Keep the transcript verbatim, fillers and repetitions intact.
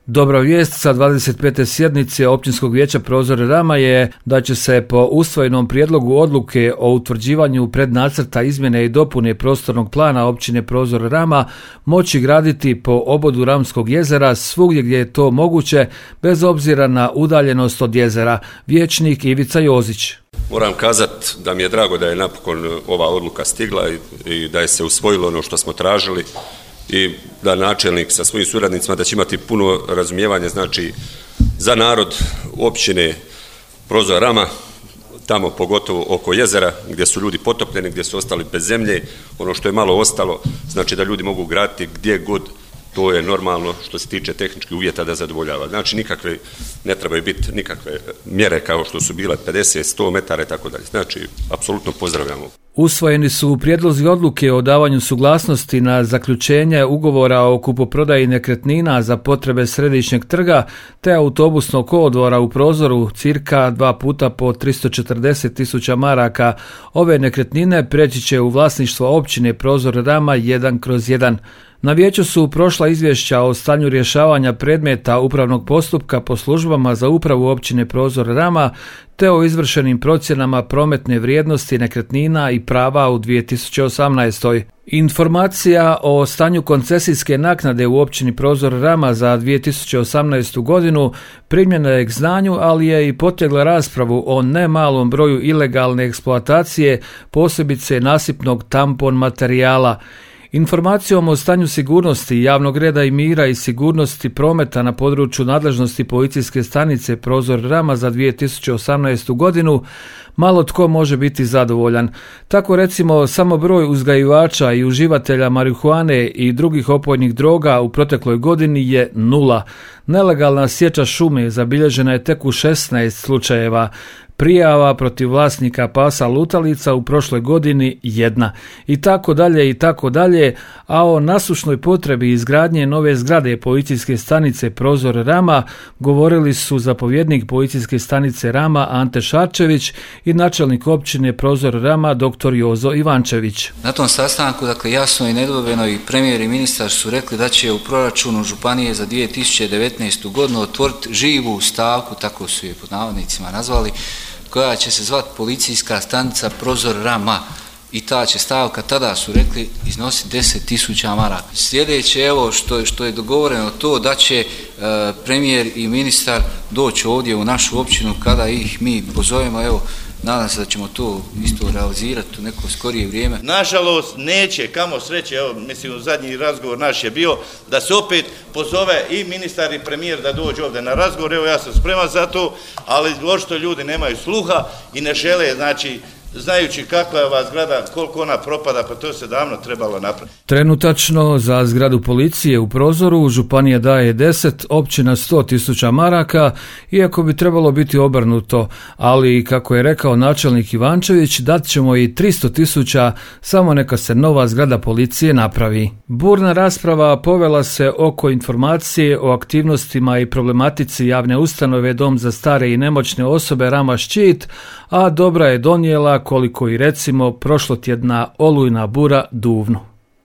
Dobra vijest sa dvadeset pete sjednice Općinskog vijeća Prozor Rama je da će se po usvojenom prijedlogu odluke o utvrđivanju prednacrta izmjene i dopune prostornog plana općine Prozor Rama moći graditi po obodu Ramskog jezera svugdje gdje je to moguće, bez obzira na udaljenost od jezera. Vijećnik Ivica Jozić. Moram kazati da mi je drago da je napokon ova odluka stigla i da je se usvojilo ono što smo tražili i da načelnik sa svojim suradnicima da će imati puno razumijevanja, znači za narod općine Prozor Rama, tamo pogotovo oko jezera gdje su ljudi potopljeni, gdje su ostali bez zemlje, ono što je malo ostalo, znači da ljudi mogu graditi gdje god, to je normalno što se tiče tehničkih uvjeta da zadovoljava. Znači nikakve, ne trebaju biti nikakve mjere kao što su bile pedeset, sto metara i tako dalje. Znači, apsolutno pozdravljamo. Usvojeni su prijedlozi odluke o davanju suglasnosti na zaključenje ugovora o kupoprodaji nekretnina za potrebe središnjeg trga te autobusnog kolodvora u Prozoru, cirka dva puta po tristo četrdeset tisuća maraka. Ove nekretnine preći će u vlasništvo općine Prozor Rama jedan kroz jedan. Na vijeću su prošla izvješća o stanju rješavanja predmeta upravnog postupka po službama za upravu općine Prozor Rama te o izvršenim procjenama prometne vrijednosti nekretnina i prava u dvije tisuće osamnaestoj. Informacija o stanju koncesijske naknade u općini Prozor Rama za dvije tisuće osamnaestu godinu primljena je k znanju, ali je i potegla raspravu o nemalom broju ilegalne eksploatacije, posebice nasipnog tampon materijala. Informacijom o stanju sigurnosti, javnog reda i mira i sigurnosti prometa na području nadležnosti policijske stanice Prozor Rama za dvije tisuće osamnaestu godinu malo tko može biti zadovoljan. Tako recimo samo broj uzgajivača i uživatelja marihuane i drugih opojnih droga u protekloj godini je nula. Nelegalna sječa šume zabilježena je tek u šesnaest slučajeva. Prijava protiv vlasnika pasa lutalica u prošloj godini jedna. I tako dalje i tako dalje, a o nasušnoj potrebi izgradnje nove zgrade policijske stanice Prozor Rama govorili su zapovjednik policijske stanice Rama Ante Šarčević i načelnik općine Prozor Rama dr. Jozo Ivančević. Na tom sastanku, dakle, jasno i nedvojbeno i premijer i ministar su rekli da će u proračunu županije za dvije tisuće devetnaestu godinu otvoriti živu stavku, tako su je pod navodnicima nazvali, koja će se zvati policijska stanica Prozor Rama. I ta će stavka, tada su rekli, iznositi deset tisuća maraka. Sljedeće, evo, što, što je dogovoreno to, da će e, premijer i ministar doći ovdje u našu općinu kada ih mi pozovemo, evo, nadam se da ćemo to isto realizirati u neko skorije vrijeme. Nažalost, neće, kamo sreće, evo, mislim, zadnji razgovor naš je bio, da se opet pozove i ministar i premijer da dođe ovdje na razgovor, evo, ja sam spreman za to, ali očito ljudi nemaju sluha i ne žele, znači, znajući kakva je ova zgrada, koliko ona propada, pa to se davno trebalo napraviti. Trenutačno za zgradu policije u Prozoru županija daje deset, općina sto tisuća maraka, iako bi trebalo biti obrnuto, ali kako je rekao načelnik Ivančević, dat ćemo i tristo tisuća, samo neka se nova zgrada policije napravi. Burna rasprava povela se oko informacije o aktivnostima i problematici javne ustanove Dom za stare i nemoćne osobe Rama Ščit, a dobra je donijela koliko i recimo prošlotjedna olujna bura Duvnu.